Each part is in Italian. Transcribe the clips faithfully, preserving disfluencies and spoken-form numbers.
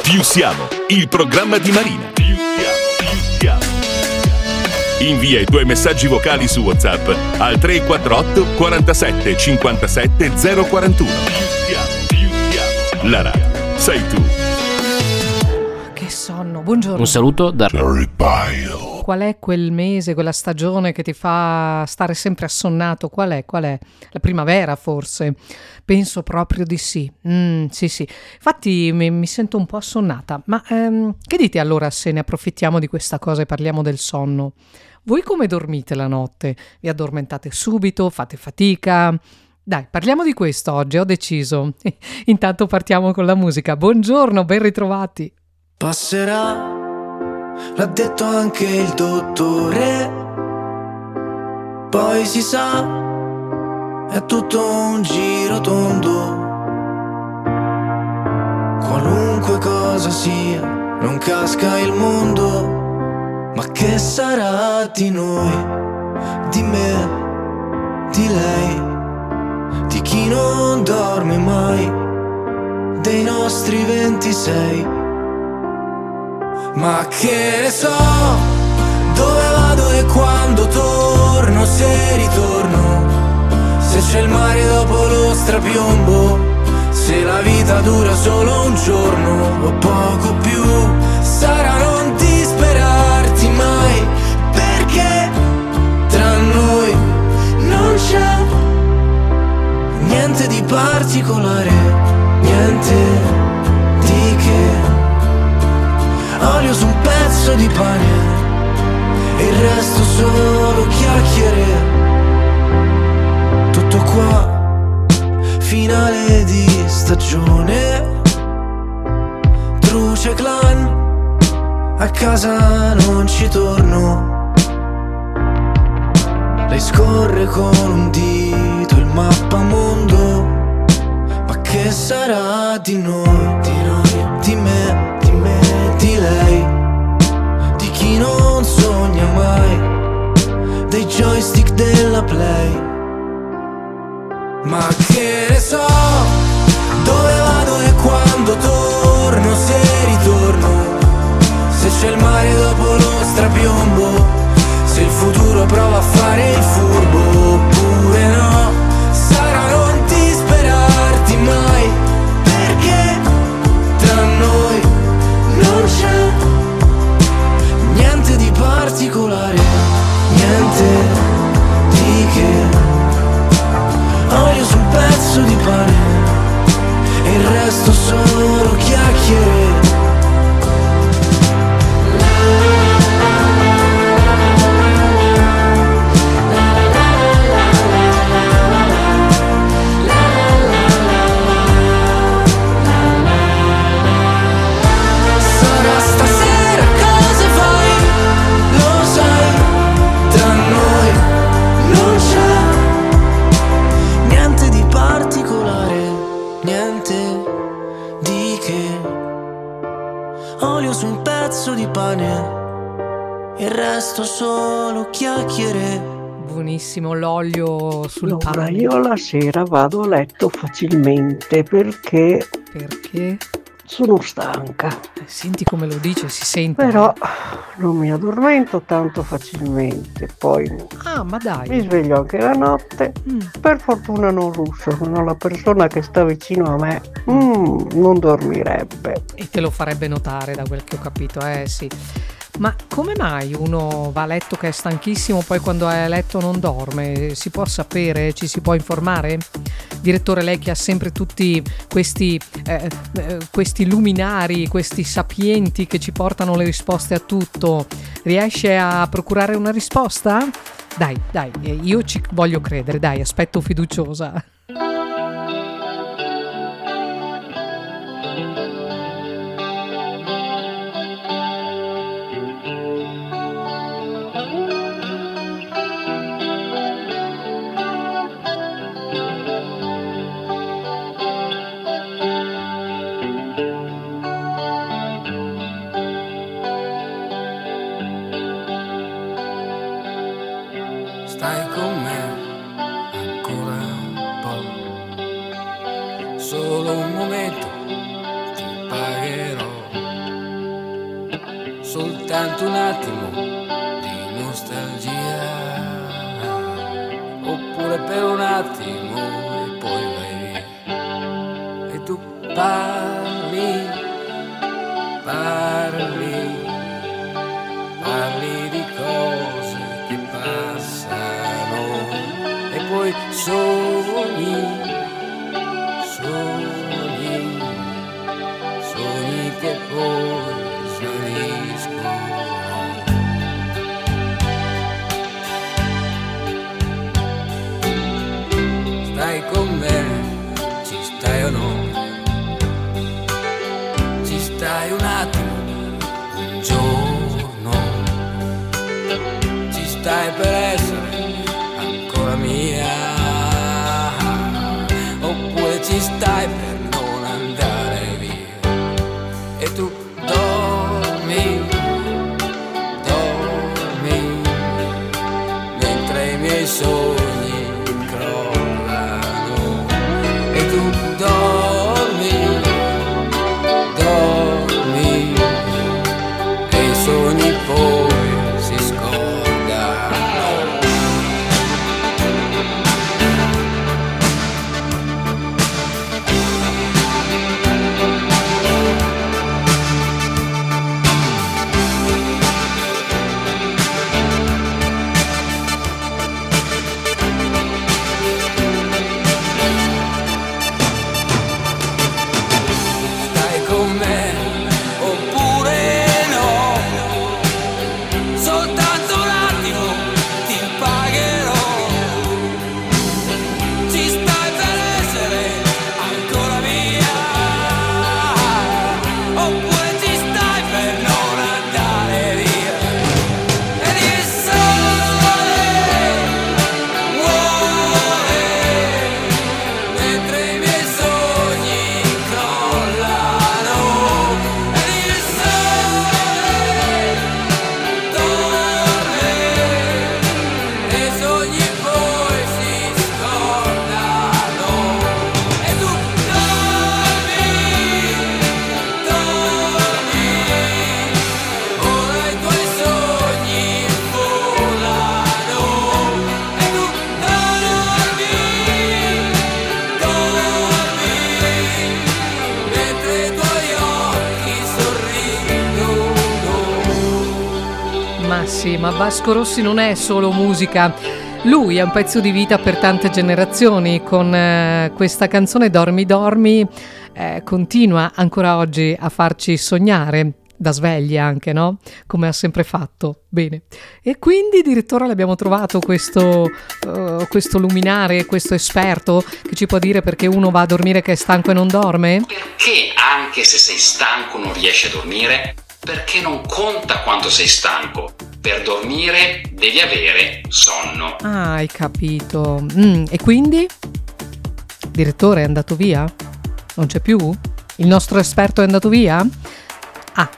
Più siamo, il programma di Marina. Più siamo, più siamo. Invia i tuoi messaggi vocali su WhatsApp al tre quattro otto quarantasette cinquantasette zero quarantuno. Più siamo, più siamo. La radio sei tu. Che sonno, buongiorno. Un saluto da Jerry Pyle. Qual è quel mese, quella stagione che ti fa stare sempre assonnato? Qual è? Qual è? La primavera forse? Penso proprio di sì. Mm, sì, sì. Infatti mi, mi sento un po' assonnata. Ma ehm, che dite allora se ne approfittiamo di questa cosa e parliamo del sonno? Voi come dormite la notte? Vi addormentate subito? Fate fatica? Dai, parliamo di questo oggi, ho deciso. Intanto partiamo con la musica. Buongiorno, ben ritrovati. Passerà, l'ha detto anche il dottore. Poi si sa, è tutto un giro tondo. Qualunque cosa sia, non casca il mondo. Ma che sarà di noi, di me, di lei, di chi non dorme mai, dei nostri ventisei? Ma che ne so, dove vado e quando torno, se ritorno, se c'è il mare dopo lo strapiombo, se la vita dura solo un giorno o poco più. Sarà non disperarti mai, perché tra noi non c'è niente di particolare, niente di che. Olio su un pezzo di pane e il resto solo chiacchiere. Tutto qua, finale di stagione. Truce clan, a casa non ci torno. Lei scorre con un dito il mappamondo. Ma che sarà di noi, di noi, di me, di me, di lei, di chi non sogna mai, dei joystick della Play. Ma che ne so, dove vado e quando torno, se ritorno, se c'è il mare dopo lo strapiombo, se il futuro prova a fare il furbo oppure no. Sarà non disperarti mai, perché tra noi non c'è niente di particolare, niente di che. Olio su un pezzo di pane e il resto solo chiacchiere. Di pane, il resto solo chiacchiere. Buonissimo l'olio sul allora, pane. Io la sera vado a letto facilmente perché Perché? sono stanca. Eh, senti come lo dice, si sente. Però non mi addormento tanto facilmente. Poi Ah, ma dai. mi sveglio anche la notte. Mm. Per fortuna non russo, no? La persona che sta vicino a me mm, non dormirebbe. E te lo farebbe notare da quel che ho capito, eh sì. Ma come mai uno va a letto che è stanchissimo, poi quando è a letto non dorme? Si può sapere? Ci si può informare? Direttore, lei che ha sempre tutti questi, eh, eh, questi luminari, questi sapienti che ci portano le risposte a tutto, riesce a procurare una risposta? Dai, dai, eh, io ci voglio credere, dai, aspetto fiduciosa. Stai con me ancora un po'. soltanto un attimo di nostalgia, oppure per un attimo e poi vai via. E tu parli, parli, parli di cose che passano e poi sogni, sogni, sogni che poi svaniscono. Stai con me, ci stai o no? Ci stai un attimo, un giorno, ci stai per essere ancora mia, oppure ci stai per non andare via. E tu dormi, dormi, mentre i miei sogni crollano. E tu dormi, dormi, e i sogni poi si scordano. Stai con me oppure no? Soltanto un attimo ti pagherò. Ci stai per essere ancora mia, oppure ci stai per non andare via. Ed il sole muore mentre i miei sogni crollano. Ed il sole dorme e i sogni poi si scordano. E tu dormi, dormi, ora i tuoi sogni volano. E tu dormi, dormi, mentre i tuoi occhi sorridono. Ma sì, ma Vasco Rossi non è solo musica, lui è un pezzo di vita per tante generazioni. Con eh, questa canzone Dormi Dormi eh, continua ancora oggi a farci sognare, da sveglia anche, no? Come ha sempre fatto. Bene. E quindi, direttore, l'abbiamo trovato questo, eh, questo luminare, questo esperto che ci può dire perché uno va a dormire che è stanco e non dorme? Perché anche se sei stanco non riesci a dormire? Perché non conta quanto sei stanco. Per dormire devi avere sonno. Ah, hai capito. Mm, e quindi? Direttore, è andato via? Non c'è più? Il nostro esperto è andato via? Ah,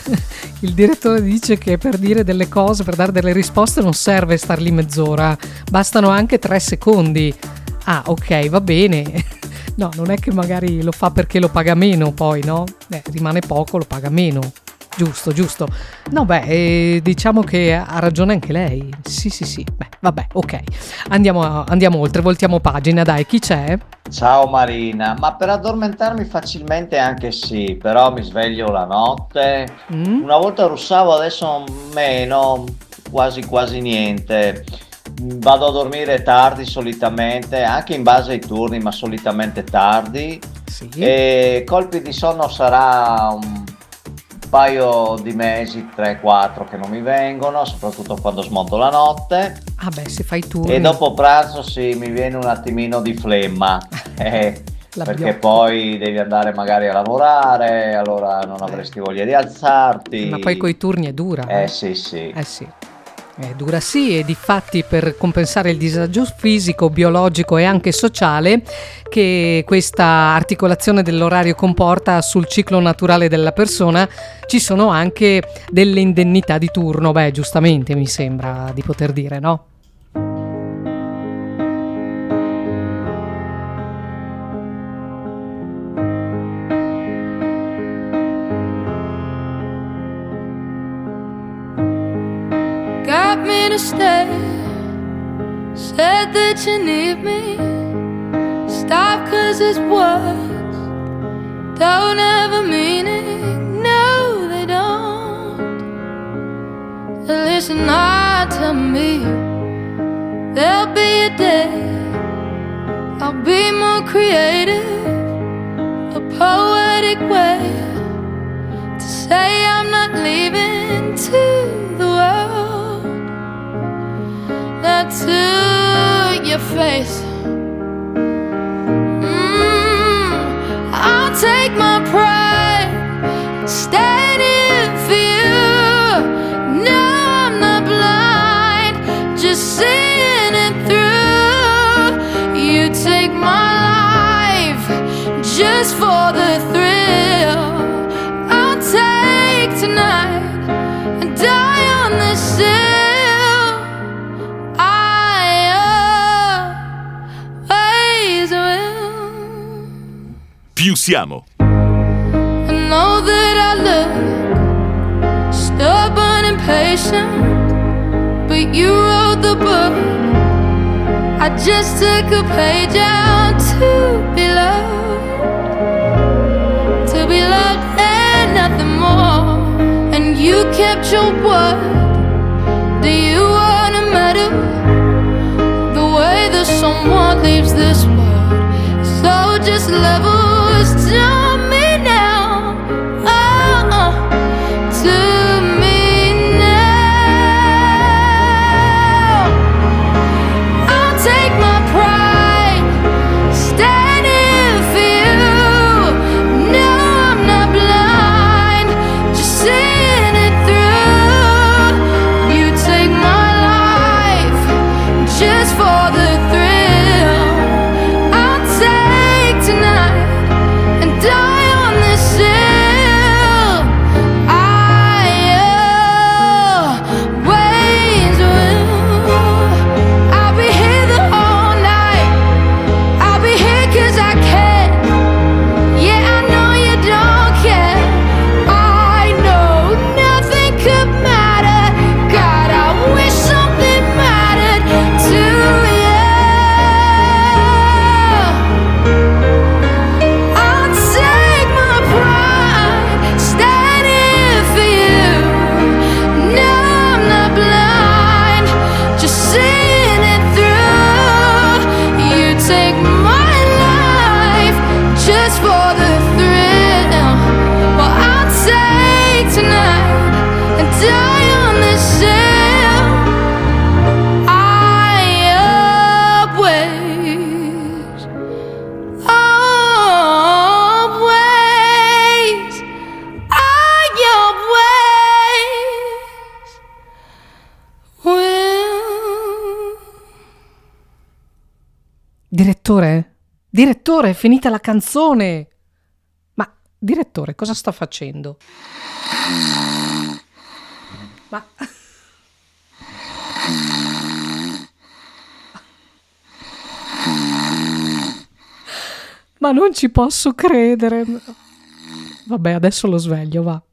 il direttore dice che per dire delle cose, per dare delle risposte non serve star lì mezz'ora, bastano anche tre secondi. Ah, ok, va bene. No, non è che magari lo fa perché lo paga meno poi, no? Eh, rimane poco, lo paga meno. Giusto, giusto. No, beh, eh, diciamo che ha ragione anche lei. Sì, sì, sì. Beh, vabbè, ok. Andiamo, andiamo oltre, voltiamo pagina. Dai, chi c'è? Ciao Marina, ma per addormentarmi facilmente anche sì, però mi sveglio la notte. Mm? Una volta russavo, adesso meno, quasi quasi niente. Vado a dormire tardi solitamente, anche in base ai turni, ma solitamente tardi. Sì. E colpi di sonno sarà un paio di mesi, tre quattro che non mi vengono, soprattutto quando smonto la notte. Ah beh, se fai turni. E dopo pranzo sì, mi viene un attimino di flemma, eh, La perché biocca. poi devi andare magari a lavorare, allora non avresti voglia di alzarti. Ma poi coi turni è dura. Eh sì sì. Eh sì. È dura sì, e difatti per compensare il disagio fisico, biologico e anche sociale che questa articolazione dell'orario comporta sul ciclo naturale della persona, ci sono anche delle indennità di turno. Beh, giustamente mi sembra di poter dire, no? stay. Said that you need me. Stop, cause it's words don't have a meaning. No, they don't. Listen, now tell me, there'll be a day I'll be more creative, a poetic way to say I'm not leaving to the world. Now to your face, mm, I'll take my pride, stand in for you. No, I'm not blind, just seeing it through. You take my life just for the thrill. I'll take tonight and die on this hill. I always will. Più siamo. I know that I look stubborn and patient, but you wrote the book. I just took a page out to be loved, to be loved and nothing more. And you kept your word. Do you want a medal? The way that someone leaves this world. So just levels to me now. Oh, oh, to me now. I'll take my pride, stand in for you. No, I'm not blind, just seeing it through. You take my life just for the thrill. I'll take tonight and die on this hill. I always will. I'll be here the whole night. I'll be here 'cause I can. Yeah, I know you don't care. I know nothing could matter. God, I wish something mattered to you. I'll take my pride, stand in for you. No, I'm not blind, just seeing it through. You take my life just for the thrill. Well, I'll take tonight and die on this hill. I always, always, I always will. Direttore? Direttore, è finita la canzone! Ma, direttore, cosa sta facendo? Ma... Ma non ci posso credere. Vabbè, adesso lo sveglio, va.